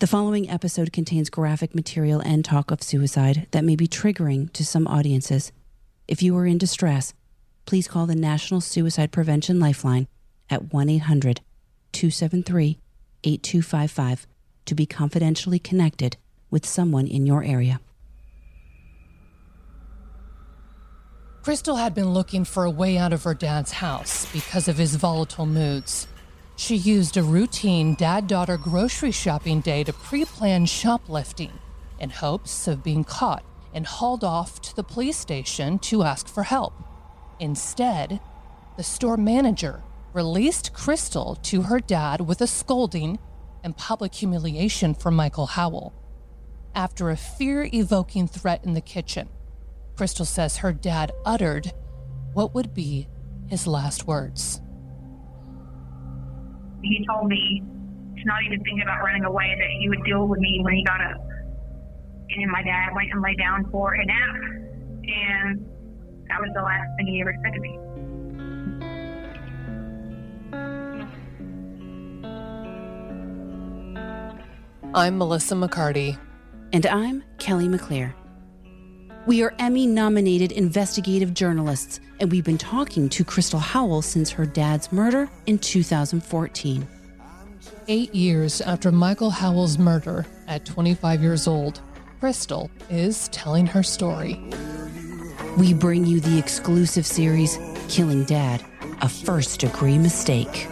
The following episode contains graphic material and talk of suicide that may be triggering to some audiences. If you are in distress, please call the National Suicide Prevention Lifeline at 1-800-273-8255 to be confidentially connected with someone in your area. Crystal had been looking for a way out of her dad's house because of his volatile moods. She used a routine dad-daughter grocery shopping day to pre-plan shoplifting in hopes of being caught and hauled off to the police station to ask for help. Instead, the store manager released Crystal to her dad with a scolding and public humiliation from Michael Howell. After a fear-evoking threat in the kitchen, Crystal says her dad uttered what would be his last words. He told me to not even think about running away, that he would deal with me when he got up. And my dad went and lay down for a nap, and that was the last thing he ever said to me. I'm Melissa McCarty. And I'm Kelly McClure. We are Emmy-nominated investigative journalists, and we've been talking to Crystal Howell since her dad's murder in 2014. 8 years after Michael Howell's murder at 25 years old, Crystal is telling her story. We bring you the exclusive series, Killing Dad, a first-degree mistake.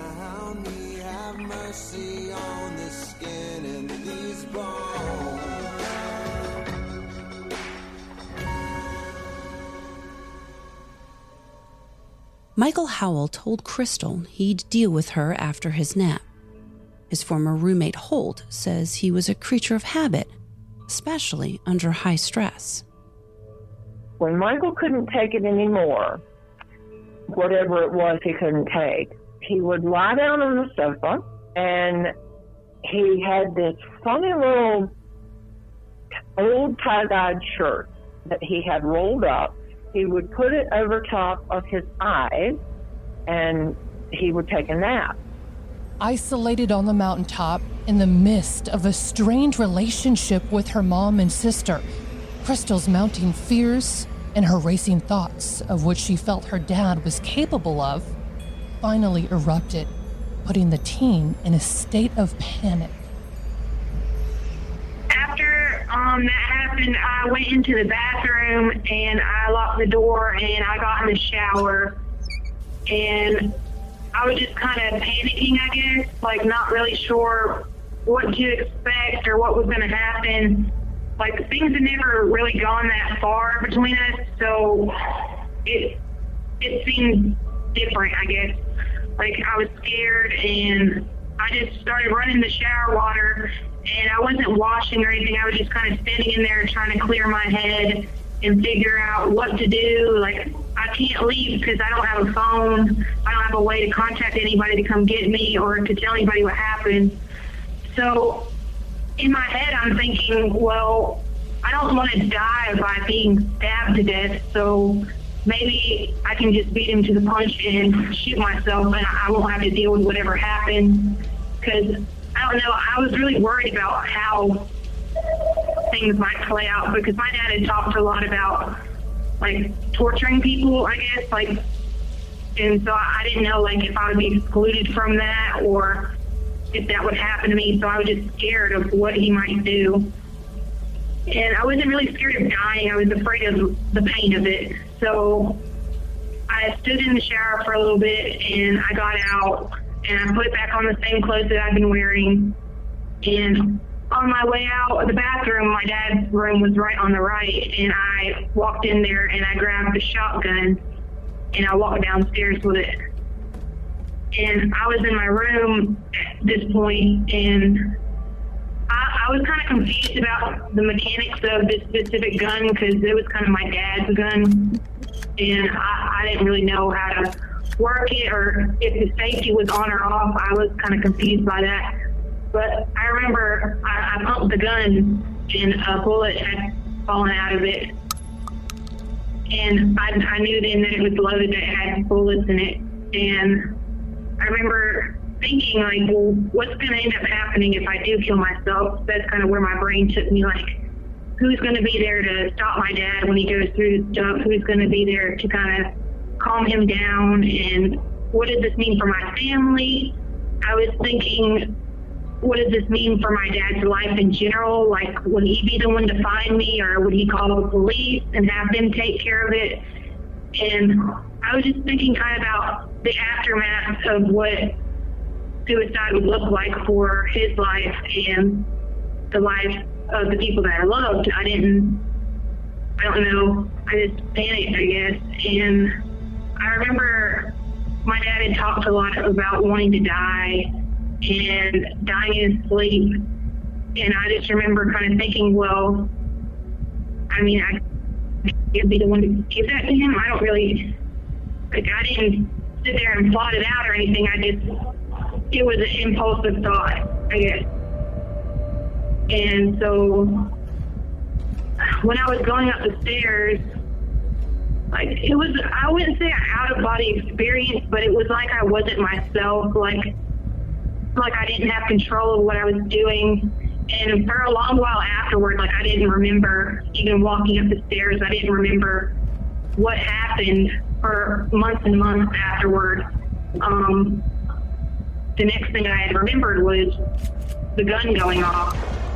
Michael Howell told Crystal he'd deal with her after his nap. His former roommate Holt says he was a creature of habit, especially under high stress. When Michael couldn't take it anymore, whatever it was he couldn't take, he would lie down on the sofa, and he had this funny little old tie-dyed shirt that he had rolled up. He would put it over top of his eyes, and he would take a nap. Isolated on the mountaintop in the midst of a strained relationship with her mom and sister, Crystal's mounting fears and her racing thoughts of what she felt her dad was capable of finally erupted, putting the teen in a state of panic. After that happened, I went into the bathroom and I locked the door and I got in the shower, and I was just kind of panicking, I guess, like not really sure what to expect or what was going to happen. Like, things had never really gone that far between us, so it seemed different, I guess. Like, I was scared, and I just started running the shower water, and I wasn't washing or anything. I was just kind of standing in there trying to clear my head and figure out what to do. Like, I can't leave because I don't have a phone. I don't have a way to contact anybody to come get me or to tell anybody what happened. So in my head, I'm thinking, well, I don't want to die by being stabbed to death, so maybe I can just beat him to the punch and shoot myself, and I won't have to deal with whatever happened. Because, I don't know, I was really worried about how things might play out, because my dad had talked a lot about, like, torturing people, I guess, like, and so I didn't know, like, if I would be excluded from that or if that would happen to me, so I was just scared of what he might do. And I wasn't really scared of dying. I was afraid of the pain of it. So I stood in the shower for a little bit, and I got out, and I put back on the same clothes that I've been wearing. And on my way out of the bathroom, my dad's room was right on the right, and I walked in there, and I grabbed the shotgun, and I walked downstairs with it. And I was in my room at this point, and I was kind of confused about the mechanics of this specific gun, because it was kind of my dad's gun, and I didn't really know how to work it or if the safety was on or off. I was kind of confused by that. But I remember I pumped the gun, and a bullet had fallen out of it. And I knew then that it was loaded, that it had bullets in it. And I remember thinking, like, well, what's going to end up happening if I do kill myself? That's kind of where my brain took me, like, who's going to be there to stop my dad when he goes through this stuff? Who's going to be there to kind of calm him down? And what does this mean for my family? I was thinking, what does this mean for my dad's life in general? Like, would he be the one to find me, or would he call the police and have them take care of it? And I was just thinking kind of about the aftermath of what suicide would look like for his life and the life of the people that I loved. I don't know, I just panicked, I guess. And I remember my dad had talked a lot about wanting to die and dying in his sleep. And I just remember kind of thinking, well, I mean, I could be the one to give that to him. I don't really, like, I didn't sit there and plot it out or anything. It was an impulsive thought, I guess. And so when I was going up the stairs, like, it was, I wouldn't say an out-of-body experience, but it was like I wasn't myself, like I didn't have control of what I was doing. And for a long while afterward, like, I didn't remember even walking up the stairs. I didn't remember what happened for months and months afterward. The next thing I had remembered was the gun going off.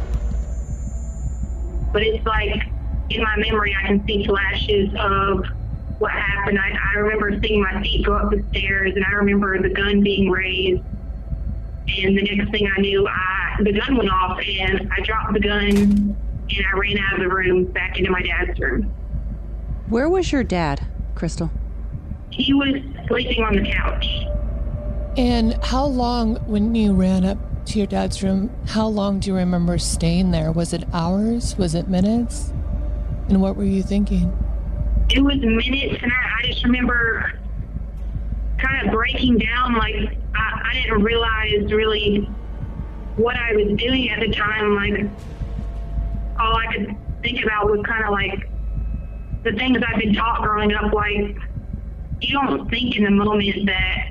But it's like, in my memory, I can see flashes of what happened. I remember seeing my feet go up the stairs, and I remember the gun being raised. And the next thing I knew, the gun went off, and I dropped the gun, and I ran out of the room back into my dad's room. Where was your dad, Crystal? He was sleeping on the couch. And how long, when you ran up to your dad's room, how long do you remember staying there? Was it hours? Was it minutes? And what were you thinking? It was minutes, and I just remember kind of breaking down. Like, I didn't realize really what I was doing at the time. Like, all I could think about was kind of like the things I've been taught growing up. Like, you don't think in the moment that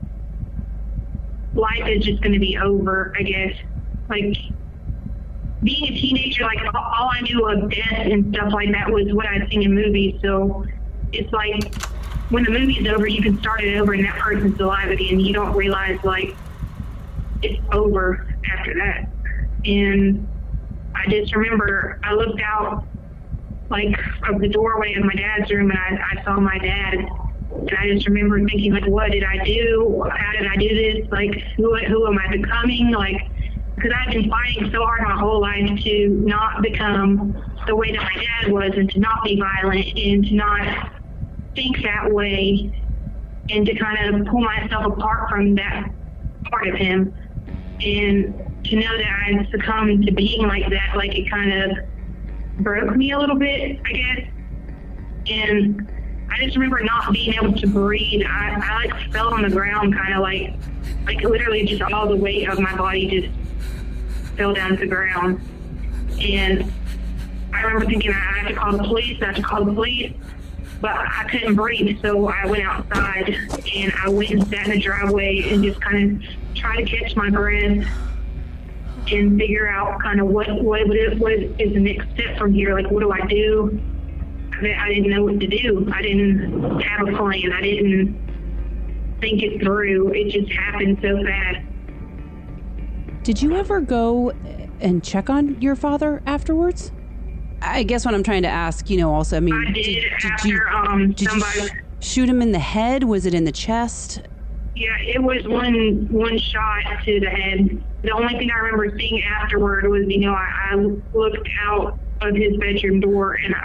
life is just going to be over, I guess. Like, being a teenager, like, all I knew of death and stuff like that was what I'd seen in movies. So it's like, when the movie's over, you can start it over and that person's alive again. You don't realize, like, it's over after that. And I just remember I looked out, like, of the doorway of my dad's room, and I saw my dad. And I just remember thinking, like, what did I do? How did I do this? Like, who am I becoming? Like, because I've been fighting so hard my whole life to not become the way that my dad was, and to not be violent, and to not think that way, and to kind of pull myself apart from that part of him. And to know that I succumbed to being like that, like, it kind of broke me a little bit, I guess. And I just remember not being able to breathe. I like fell on the ground, kind of like literally just all the weight of my body just fell down to the ground. And I remember thinking, I have to call the police, but I couldn't breathe, so I went outside, and I went and sat in the driveway and just kind of tried to catch my breath and figure out kind of what is the next step from here. Like, what do I do? I didn't know what to do. I didn't have a plan. I didn't think it through. It just happened so fast. Did you ever go and check on your father afterwards? I guess what I'm trying to ask, also, I mean, I did you shoot him in the head? Was it in the chest? Yeah, it was one shot to the head. The only thing I remember seeing afterward was, I looked out of his bedroom door, and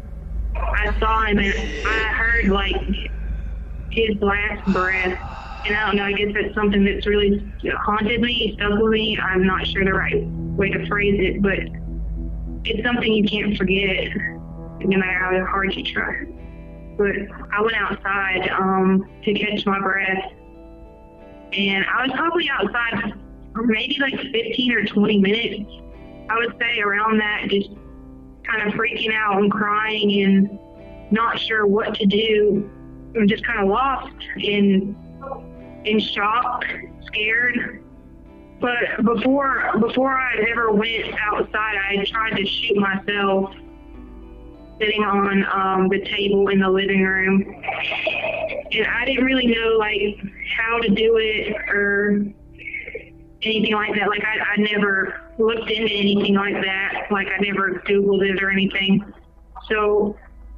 I saw him, and I heard, like, his last breath. And I don't know, I guess that's something that's really haunted me, stuck with me. I'm not sure the right way to phrase it, but it's something you can't forget, no matter how hard you try. But I went outside to catch my breath, and I was probably outside for maybe like 15 or 20 minutes. I would say around that, just kind of freaking out and crying and not sure what to do. I'm just kind of lost. And in shock, scared. But before I ever went outside, I tried to shoot myself sitting on the table in the living room. And I didn't really know, like, how to do it or anything like that. Like, I never looked into anything like that. Like, I never Googled it or anything. So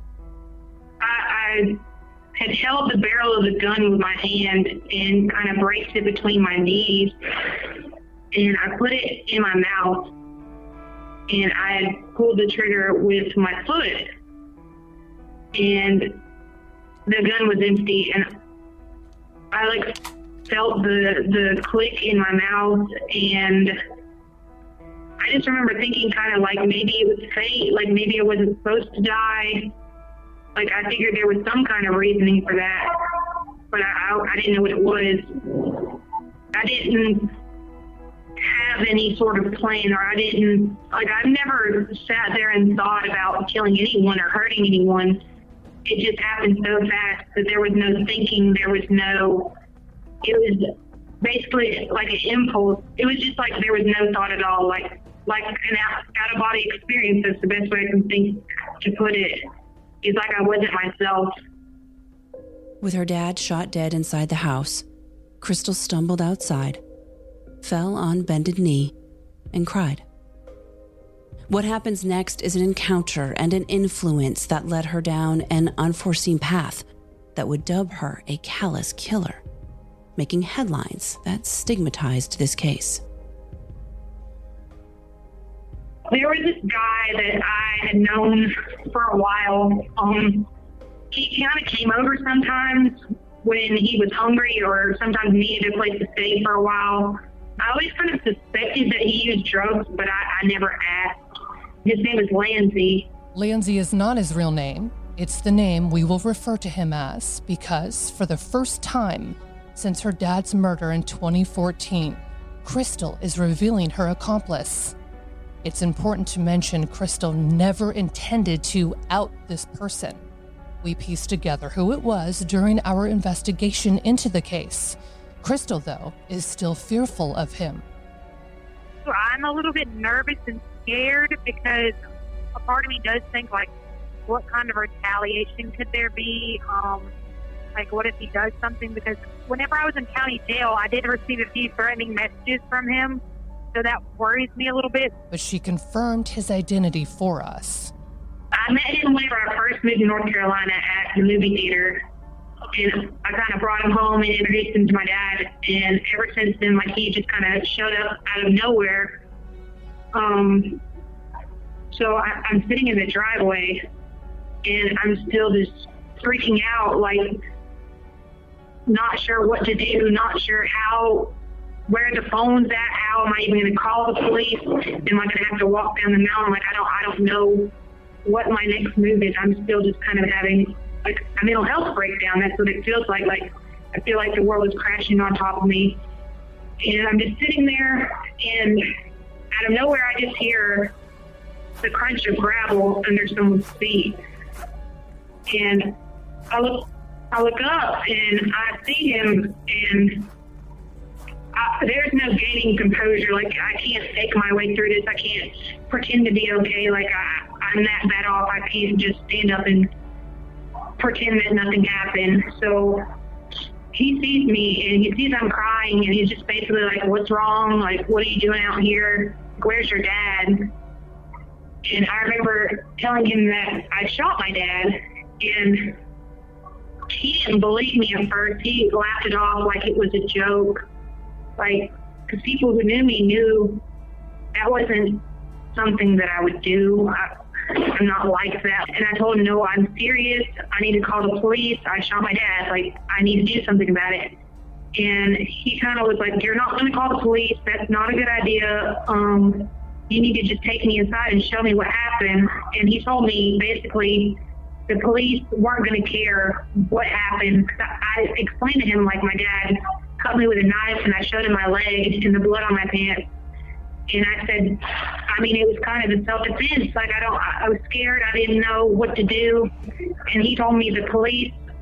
I had held the barrel of the gun with my hand and kind of braced it between my knees. And I put it in my mouth. And I pulled the trigger with my foot. And the gun was empty. And I, like, felt the click in my mouth. And I just remember thinking kind of like maybe it was fate. Like, maybe I wasn't supposed to die. Like, I figured there was some kind of reasoning for that. But I didn't know what it was. I didn't have any sort of plan, or I've never sat there and thought about killing anyone or hurting anyone. It just happened so fast that there was no thinking, it was basically like an impulse. It was just like there was no thought at all, like an out-of-body experience. That's the best way I can think to put it. It's like I wasn't myself. With her dad shot dead inside the house, Crystal stumbled outside, fell on bended knee, and cried. What happens next is an encounter and an influence that led her down an unforeseen path that would dub her a callous killer, making headlines that stigmatized this case. There was this guy that I had known for a while. He kind of came over sometimes when he was hungry or sometimes needed a place to stay for a while. I always kind of suspected that he used drugs, but I never asked. His name is Lanzi. Lanzi is not his real name. It's the name we will refer to him as because, for the first time since her dad's murder in 2014, Crystal is revealing her accomplice. It's important to mention Crystal never intended to out this person. We pieced together who it was during our investigation into the case. Crystal, though, is still fearful of him. I'm a little bit nervous and scared because a part of me does think, like, what kind of retaliation could there be? Like, what if he does something? Because whenever I was in county jail, I did receive a few threatening messages from him, so that worries me a little bit. But she confirmed his identity for us. I met him whenever I first moved to North Carolina at the movie theater. And I kind of brought him home and introduced him to my dad. And ever since then, like, he just kind of showed up out of nowhere. So I'm sitting in the driveway, and I'm still just freaking out, like, not sure what to do, not sure where the phone's at, how am I even going to call the police? Am I going to have to walk down the mountain? Like, I don't know what my next move is. I'm still just kind of having, like, a mental health breakdown. That's what it feels like. Like, I feel like the world is crashing on top of me. And I'm just sitting there, and out of nowhere, I just hear the crunch of gravel under someone's feet. And I look up, and I see him, and there's no gaining composure. Like, I can't fake my way through this. I can't pretend to be okay. Like, I'm that bad off. I can't just stand up and pretend that nothing happened. So he sees me, and he sees I'm crying, and he's just basically like, what's wrong? Like, what are you doing out here? Where's your dad? And I remember telling him that I shot my dad, and he didn't believe me at first. He laughed it off like it was a joke. Like, because people who knew me knew that wasn't something that I would do. I'm not like that. And I told him, no, I'm serious. I need to call the police. I shot my dad. Like, I need to do something about it. And he kind of was like, you're not going to call the police. That's not a good idea. You need to just take me inside and show me what happened. And he told me basically the police weren't going to care what happened. I explained to him, like, my dad cut me with a knife, and I showed him my leg and the blood on my pants. And I said, I mean, it was kind of a self-defense. Like, I was scared. I didn't know what to do. And he told me the police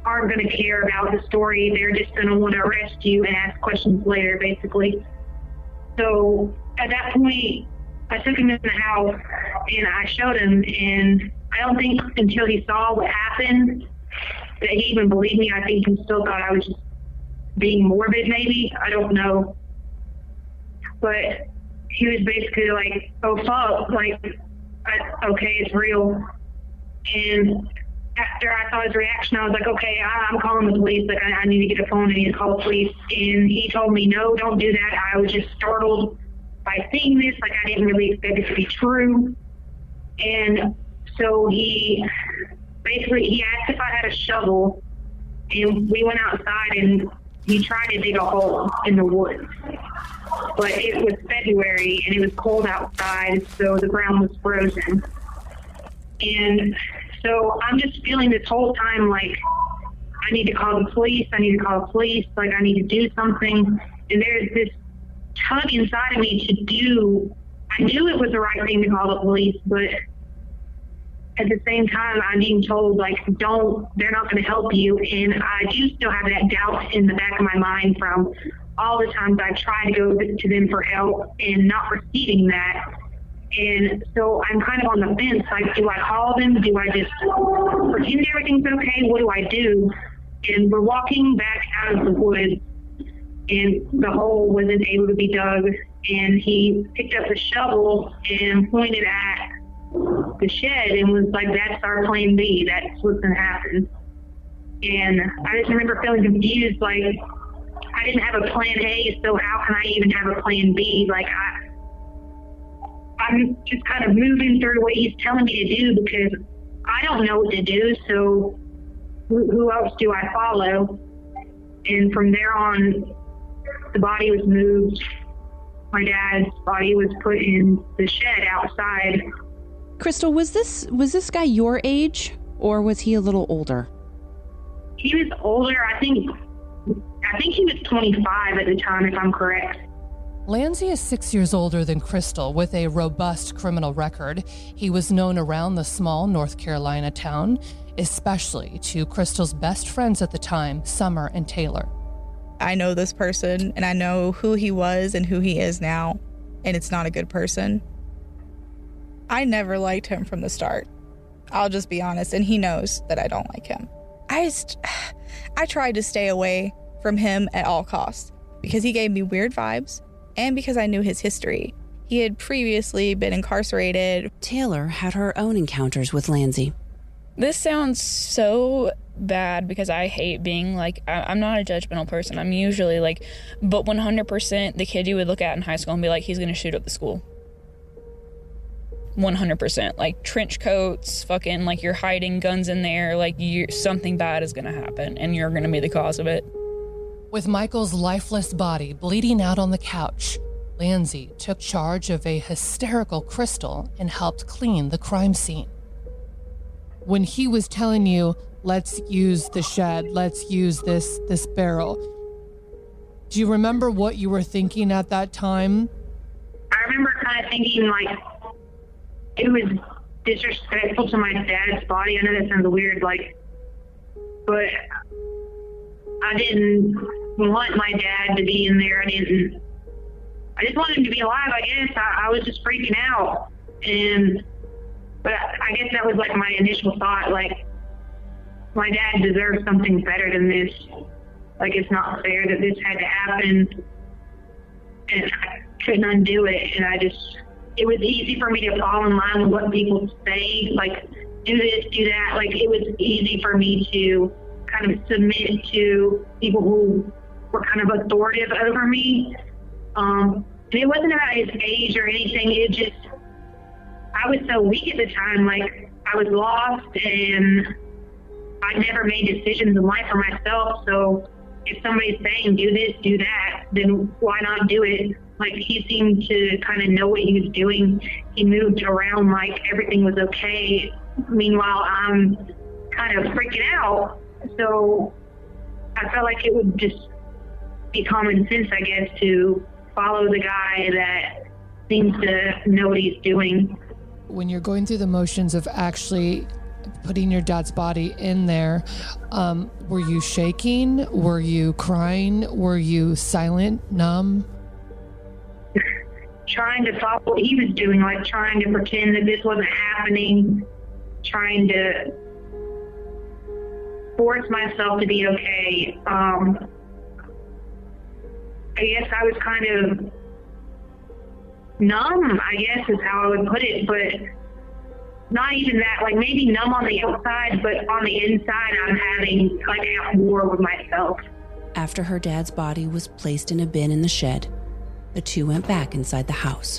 aren't going to care about the story. They're just going to want to arrest you and ask questions later, basically. So at that point, I took him in the house and I showed him, and I don't think until he saw what happened that he even believed me. I think he still thought I was just being morbid, maybe. I don't know. But he was basically like, oh, fuck, like, okay, it's real. And after I saw his reaction, I was like, okay, I'm calling the police. Like, I need to get a phone. I need to call the police. And he told me, no, don't do that. I was just startled by seeing this. Like, I didn't really expect it to be true. And so he asked if I had a shovel. And we went outside, and he tried to dig a hole in the woods. But it was February, and it was cold outside, so the ground was frozen. And so I'm just feeling this whole time like I need to call the police, like I need to do something. And there's this tug inside of me to do. I knew it was the right thing to call the police, but at the same time, I'm being told, like, they're not going to help you. And I do still have that doubt in the back of my mind from all the times I tried to go to them for help and not receiving that. And so I'm kind of on the fence. Like, do I call them? Do I just pretend everything's okay? What do I do? And we're walking back out of the woods, and the hole wasn't able to be dug. And he picked up the shovel and pointed at the shed and was like, that's our plan B. That's what's going to happen. And I just remember feeling confused. Like, I didn't have a plan A, so how can I even have a plan B? Like, I'm just kind of moving through what he's telling me to do because I don't know what to do. So who else do I follow? And from there on, the body was moved. My dad's body was put in the shed outside. Crystal, was this guy your age, or was he a little older? He was older. I think he was 25 at the time, if I'm correct. Lanzi is 6 years older than Crystal with a robust criminal record. He was known around the small North Carolina town, especially to Crystal's best friends at the time, Summer and Taylor. I know this person, and I know who he was and who he is now, and it's not a good person. I never liked him from the start. I'll just be honest, and he knows that I don't like him. I tried to stay away from him at all costs because he gave me weird vibes and because I knew his history. He had previously been incarcerated. Taylor had her own encounters with Lanzi. This sounds so bad because I hate being like, I'm not a judgmental person. I'm usually like, but 100% the kid you would look at in high school and be like, he's going to shoot up the school. 100%. Like trench coats, fucking like you're hiding guns in there, like something bad is going to happen and you're going to be the cause of it. With Michael's lifeless body bleeding out on the couch, Lanzi took charge of a hysterical Crystal and helped clean the crime scene. When he was telling you, let's use the shed, let's use this barrel, do you remember what you were thinking at that time? I remember kind of thinking like it was disrespectful to my dad's body. I know that sounds weird, like, but I didn't want my dad to be in there. I just wanted him to be alive, I guess. I was just freaking out. But I guess that was like my initial thought, like, my dad deserves something better than this. Like, it's not fair that this had to happen. And I couldn't undo it. And it was easy for me to fall in line with what people say, like, do this, do that. Like, it was easy for me to kind of submit to people who were kind of authoritative over me. And it wasn't about his age or anything. It just, I was so weak at the time. Like, I was lost and I never made decisions in life for myself. So if somebody's saying do this, do that, then why not do it? Like, he seemed to kind of know what he was doing. He moved around like everything was okay. Meanwhile, I'm kind of freaking out. So I felt like it would just be common sense, I guess, to follow the guy that seems to know what he's doing. When you're going through the motions of actually putting your dad's body in there, were you shaking? Were you crying? Were you silent, numb? Trying to follow what he was doing, like trying to pretend that this wasn't happening, trying to force myself to be okay. I guess I was kind of numb, I guess is how I would put it, but not even that, like maybe numb on the outside, but on the inside I'm having like at war with myself. After her dad's body was placed in a bin in the shed, the two went back inside the house.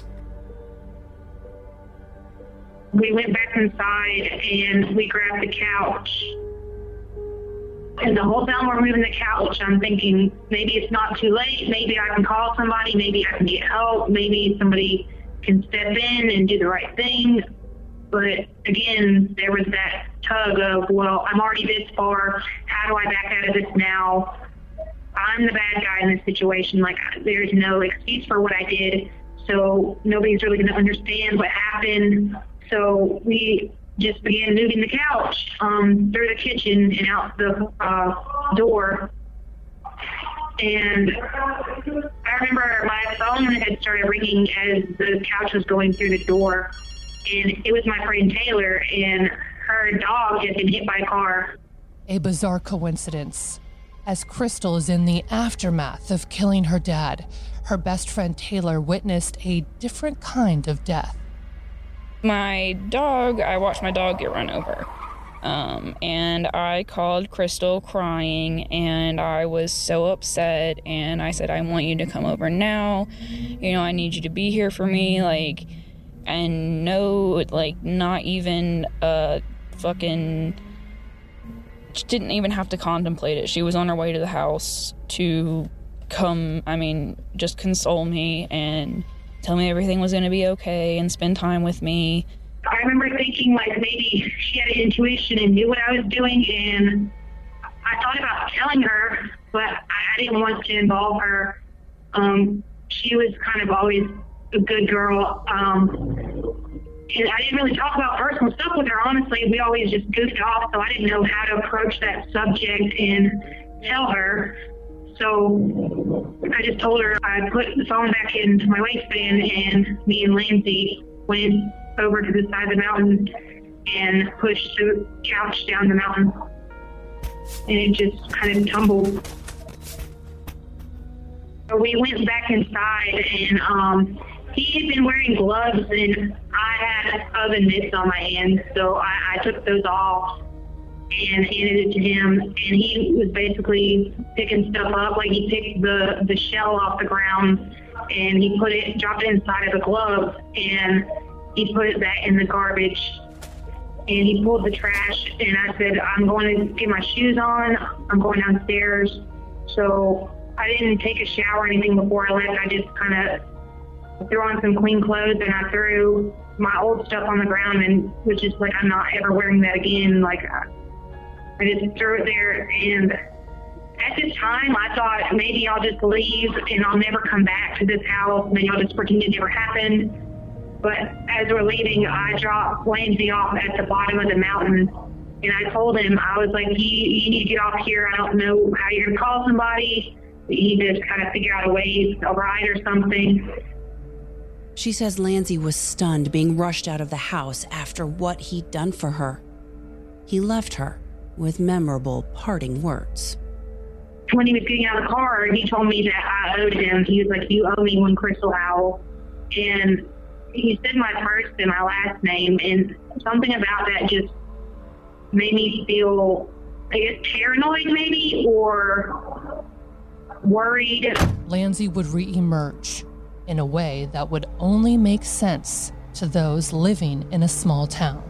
We went back inside and we grabbed the couch. And the whole time we're moving the couch, I'm thinking maybe it's not too late. Maybe I can call somebody. Maybe I can get help. Maybe somebody can step in and do the right thing. But again, there was that tug of, well, I'm already this far. How do I back out of this now? I'm the bad guy in this situation. Like, there's no excuse for what I did. So nobody's really going to understand what happened. So we just began moving the couch through the kitchen and out the door. And I remember my phone had started ringing as the couch was going through the door. And it was my friend Taylor, and her dog had been hit by a car. A bizarre coincidence. As Crystal is in the aftermath of killing her dad, her best friend Taylor witnessed a different kind of death. I watched my dog get run over. And I called Crystal crying, and I was so upset, and I said, I want you to come over now. I need you to be here for me, and no, not even she didn't even have to contemplate it. She was on her way to the house to come, just console me and tell me everything was going to be okay and spend time with me. I remember thinking maybe she had an intuition and knew what I was doing, and I thought about telling her, but I didn't want to involve her. She was kind of always a good girl. And I didn't really talk about personal stuff with her, honestly. We always just goofed off, so I didn't know how to approach that subject and tell her. So I just told her I put the phone back into my waistband, and me and Lindsay went over to the side of the mountain and pushed the couch down the mountain. And it just kind of tumbled. So we went back inside, and he had been wearing gloves, and I had oven mitts on my hands, so I took those off and handed it to him, and he was basically picking stuff up. Like, he picked the shell off the ground, and he dropped it inside of the glove, and he put that in the garbage, and he pulled the trash, and I said, I'm going to get my shoes on, I'm going downstairs. So I didn't take a shower or anything before I left. I just kind of threw on some clean clothes, and I threw my old stuff on the ground and was just like, I'm not ever wearing that again. Like, I just threw it there. And at this time, I thought maybe I'll just leave and I'll never come back to this house. Maybe I'll just pretend it never happened. But as we're leaving, I dropped Lindsay off at the bottom of the mountain. And I told him, I was like, you need to get off here. I don't know how you're going to call somebody. You need to kind of figure out a way, a ride or something. She says Lindsay was stunned being rushed out of the house after what he'd done for her. He left her with memorable parting words. When he was getting out of the car, he told me that I owed him. He was like, you owe me one Crystal Howell. And he said my first and my last name, and something about that just made me feel, I guess, paranoid maybe, or worried. Lindsay would re-emerge in a way that would only make sense to those living in a small town.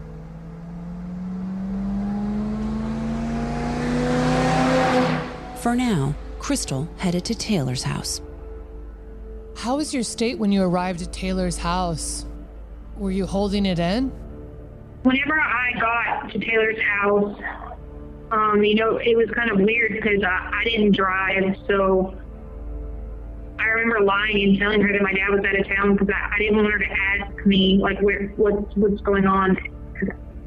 For now, Crystal headed to Taylor's house. How was your state when you arrived at Taylor's house? Were you holding it in? Whenever I got to Taylor's house, it was kind of weird because I didn't drive, so I remember lying and telling her that my dad was out of town because I didn't want her to ask me, like, what's going on.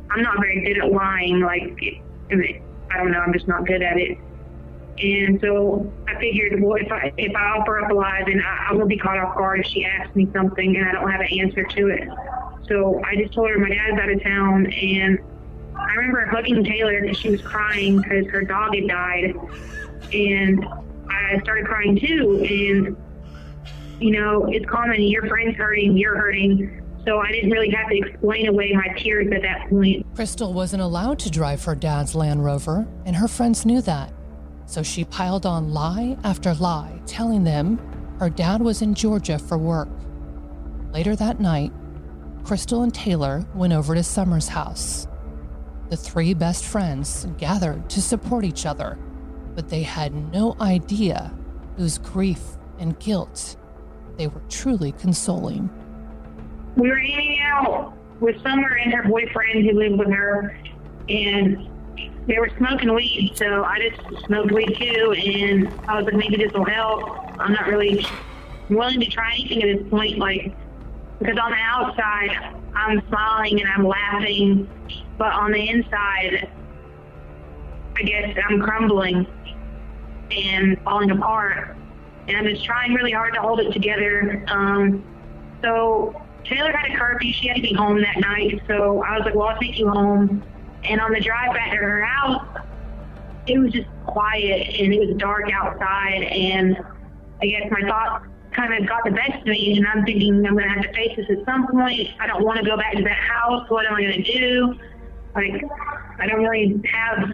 I'm not very good at lying. Like, I don't know, I'm just not good at it. And so I figured, well, if I offer up a lie, then I will be caught off guard if she asks me something and I don't have an answer to it. So I just told her my dad's out of town, and I remember hugging Taylor because she was crying because her dog had died. And I started crying too. And, you know, it's common, your friend's hurting, you're hurting. So I didn't really have to explain away my tears at that point. Crystal wasn't allowed to drive her dad's Land Rover, and her friends knew that. So she piled on lie after lie, telling them her dad was in Georgia for work. Later that night, Crystal and Taylor went over to Summer's house. The three best friends gathered to support each other, but they had no idea whose grief and guilt they were truly consoling. We were hanging out with Summer and her boyfriend who lived with her, and they were smoking weed, so I just smoked weed too, and I was like, maybe this will help. I'm not really willing to try anything at this point, like, because on the outside, I'm smiling and I'm laughing, but on the inside, I guess I'm crumbling and falling apart, and I'm just trying really hard to hold it together. So Taylor had a curfew. She had to be home that night, so I was like, well, I'll take you home. And on the drive back to her house, it was just quiet, and it was dark outside, and I guess my thoughts kind of got the best of me, and I'm thinking I'm going to have to face this at some point. I don't want to go back to that house. What am I going to do? Like, I don't really have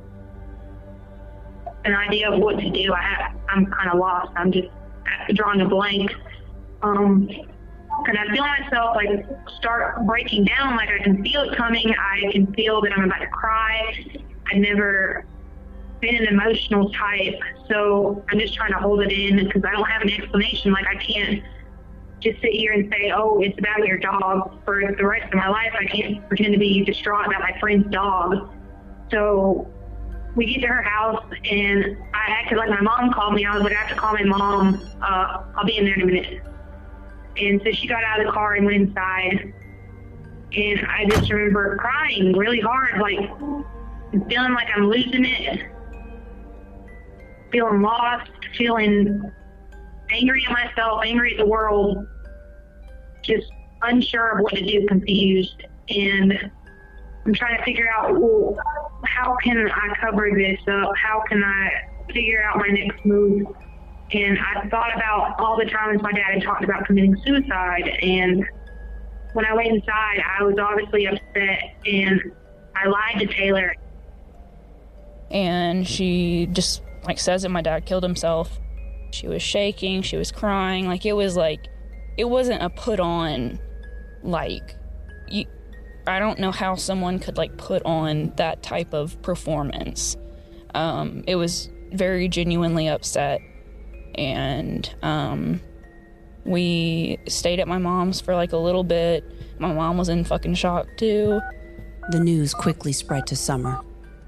an idea of what to do. I'm kind of lost. I'm just drawing a blank. And I feel myself like start breaking down, like I can feel it coming. I can feel that I'm about to cry. I've never been an emotional type, so I'm just trying to hold it in because I don't have an explanation. Like, I can't just sit here and say, oh, it's about your dog for the rest of my life. I can't pretend to be distraught about my friend's dog. So we get to her house, and I acted like my mom called me. I was like, I have to call my mom. I'll be in there in a minute. And so she got out of the car and went inside. And I just remember crying really hard, like feeling like I'm losing it, feeling lost, feeling angry at myself, angry at the world, just unsure of what to do, confused. And I'm trying to figure out, well, how can I cover this up? How can I figure out my next move? And I thought about all the times my dad had talked about committing suicide. And when I went inside, I was obviously upset, and I lied to Taylor. And she just says that my dad killed himself. She was shaking, she was crying. It wasn't a put on, I don't know how someone could put on that type of performance. It was very genuinely upset. And we stayed at my mom's for a little bit. My mom was in fucking shock too. The news quickly spread to Summer.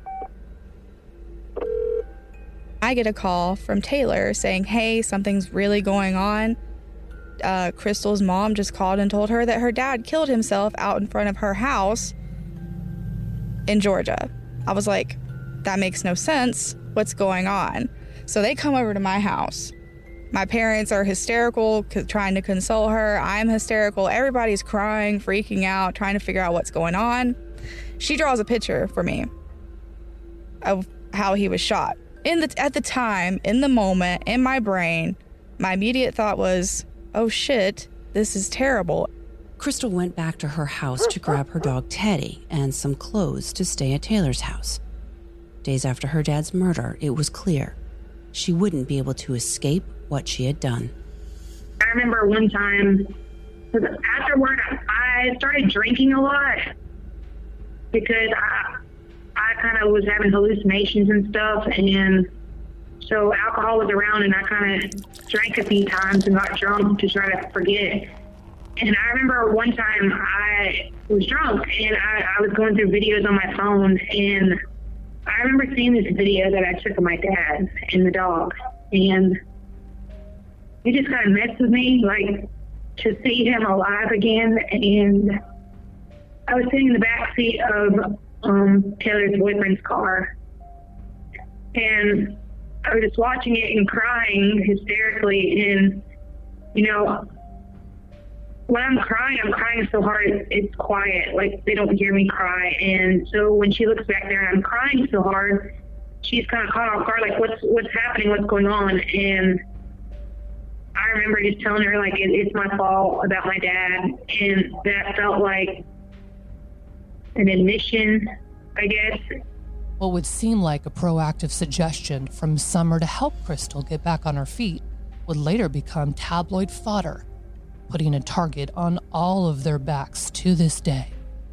I get a call from Taylor saying, hey, something's really going on. Crystal's mom just called and told her that her dad killed himself out in front of her house in Georgia. I was like, that makes no sense. What's going on? So they come over to my house. My parents are hysterical, trying to console her. I'm hysterical. Everybody's crying, freaking out, trying to figure out what's going on. She draws a picture for me of how he was shot. At the time, in the moment, in my brain, my immediate thought was, oh shit, this is terrible. Crystal went back to her house to grab her dog Teddy and some clothes to stay at Taylor's house. Days after her dad's murder, it was clear she wouldn't be able to escape what she had done. I remember one time, afterward, I started drinking a lot because I kind of was having hallucinations and stuff, and so alcohol was around, and I kind of drank a few times and got drunk to try to forget. And I remember one time I was drunk, and I was going through videos on my phone, and I remember seeing this video that I took of my dad and the dog, and it just kind of messed with me, to see him alive again. And I was sitting in the back seat of Taylor's boyfriend's car, and I was just watching it and crying hysterically. And, you know, when I'm crying so hard it's quiet. Like, they don't hear me cry. And so when she looks back there and I'm crying so hard, she's kind of caught off guard, like, what's happening, what's going on? And I remember just telling her, like, it's my fault about my dad. And that felt like an admission, I guess. What would seem like a proactive suggestion from Summer to help Crystal get back on her feet would later become tabloid fodder, putting a target on all of their backs to this day.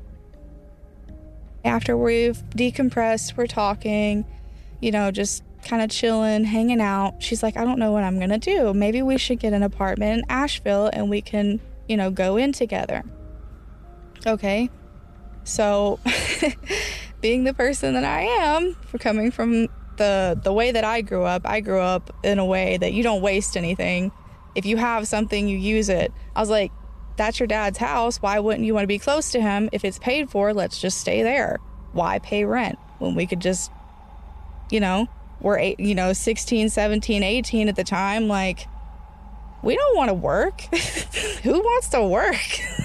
After we've decompressed, we're talking, you know, just kind of chilling, hanging out. She's like, I don't know what I'm going to do. Maybe we should get an apartment in Asheville and we can, you know, go in together. Okay. So being the person that I am, for coming from the way that I grew up in a way that you don't waste anything. If you have something, you use it. I was like, that's your dad's house. Why wouldn't you want to be close to him? If it's paid for, let's just stay there. Why pay rent when we could just, you know, we're 16, 17, 18 at the time. Like, we don't want to work. Who wants to work?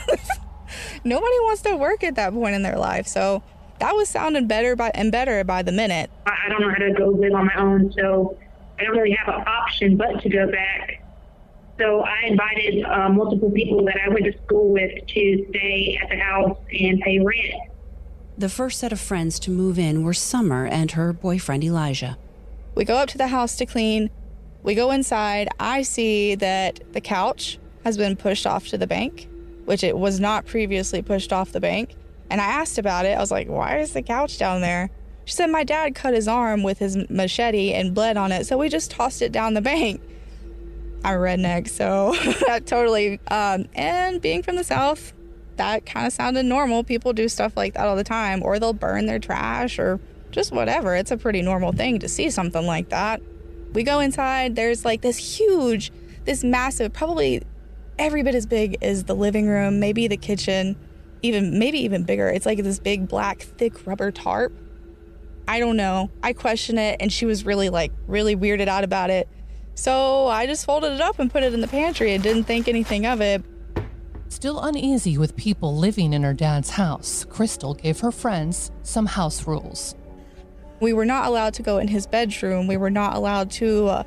Nobody wants to work at that point in their life. So that was sounding better by the minute. I don't know how to go live on my own, so I don't really have an option but to go back. So I invited multiple people that I went to school with to stay at the house and pay rent. The first set of friends to move in were Summer and her boyfriend Elijah. We go up to the house to clean. We go inside. I see that the couch has been pushed off to the bank, which it was not previously pushed off the bank. And I asked about it. I was like, why is the couch down there? She said my dad cut his arm with his machete and bled on it, so we just tossed it down the bank. I'm a redneck, so that totally, and being from the South, that kind of sounded normal. People do stuff like that all the time, or they'll burn their trash or just whatever. It's a pretty normal thing to see something like that. We go inside. There's like this massive, probably every bit as big as the living room, maybe the kitchen, maybe even bigger. It's like this big black thick rubber tarp. I don't know. I questioned it, and she was really weirded out about it. So I just folded it up and put it in the pantry and didn't think anything of it. Still uneasy with people living in her dad's house, Crystal gave her friends some house rules. We were not allowed to go in his bedroom. We were not allowed to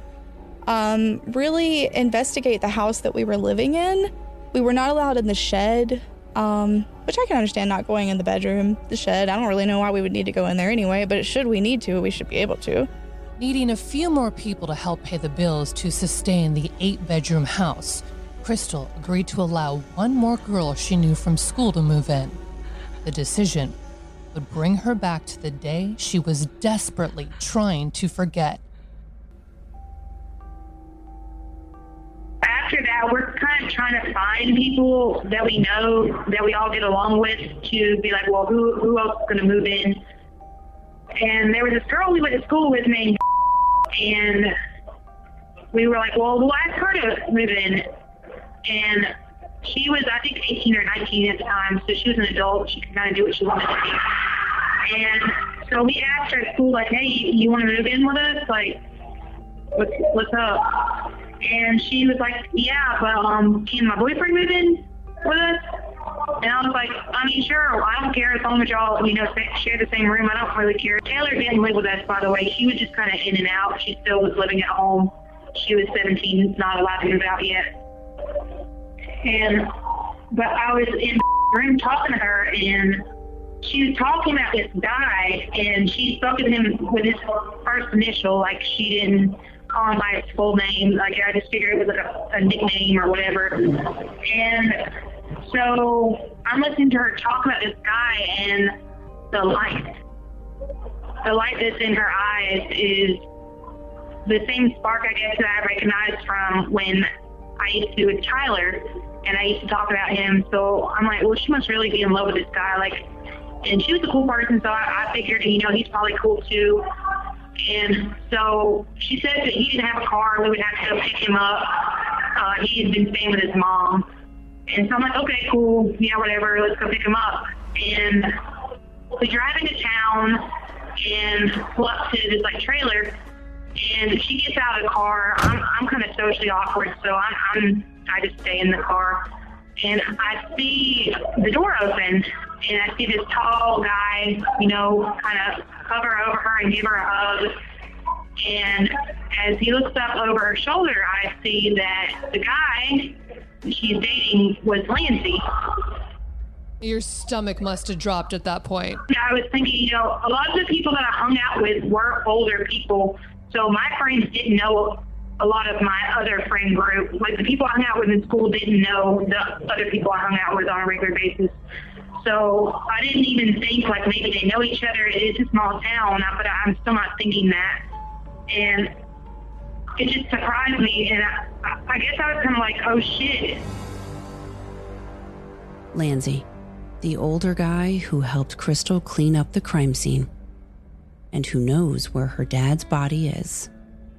really investigate the house that we were living in. We were not allowed in the shed, which I can understand not going in the bedroom, the shed. I don't really know why we would need to go in there anyway, but should we need to, we should be able to. Needing a few more people to help pay the bills to sustain the 8-bedroom house, Crystal agreed to allow one more girl she knew from school to move in. The decision would bring her back to the day she was desperately trying to forget. After that, we're kind of trying to find people that we know, that we all get along with, to be like, well, who else is going to move in? And there was this girl we went to school with named and we were like, well, we'll ask her to move in. And she was, I think, 18 or 19 at the time, so she was an adult. She could kind of do what she wanted to do. And so we asked her at school, like, hey, you want to move in with us? Like, what's up? And she was like, yeah, but can my boyfriend move in with us? And I was like, I mean, sure, I don't care as long as y'all, share the same room. I don't really care. Taylor didn't live with us, by the way. She was just kind of in and out. She still was living at home. She was 17, not allowed to move out yet. But I was in the room talking to her, and she was talking about this guy, and she spoke to him with his first initial, like she didn't call him by his full name. Like, I just figured it was like a nickname or whatever. And so I'm listening to her talk about this guy, and the light that's in her eyes is the same spark, I guess, that I recognized from when I used to do with Tyler, and I used to talk about him. So I'm like, well, she must really be in love with this guy. Like, and she was a cool person, so I figured, he's probably cool too. And so she said that he didn't have a car, we would have to go pick him up. He had been staying with his mom. And so I'm like, okay, cool, whatever, let's go pick him up. And we drive into town and pull up to this like trailer, and she gets out of the car. I'm kind of socially awkward, so I just stay in the car. And I see the door open, and I see this tall guy, you know, kind of hover over her and give her a hug. And as he looks up over her shoulder, I see that the guy she's dating was Lancey. Your stomach must have dropped at that point. I was thinking, you know, a lot of the people that I hung out with were older people, so my friends didn't know a lot of my other friend group. Like, the people I hung out with in school didn't know the other people I hung out with on a regular basis. So I didn't even think, like, maybe they know each other. It's a small town, but I'm still not thinking that. And it just surprised me, and I guess I was kind of like, oh, shit. Lancey, the older guy who helped Crystal clean up the crime scene and who knows where her dad's body is.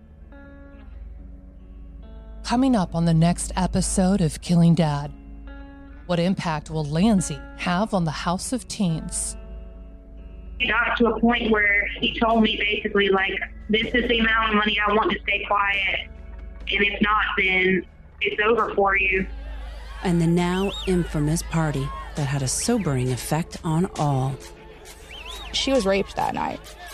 Coming up on the next episode of Killing Dad, what impact will Lancey have on the House of Teens? It got to a point where he told me basically, like, this is the amount of money I want to stay quiet, and if not, then it's over for you. And the now infamous party that had a sobering effect on all. She was raped that night.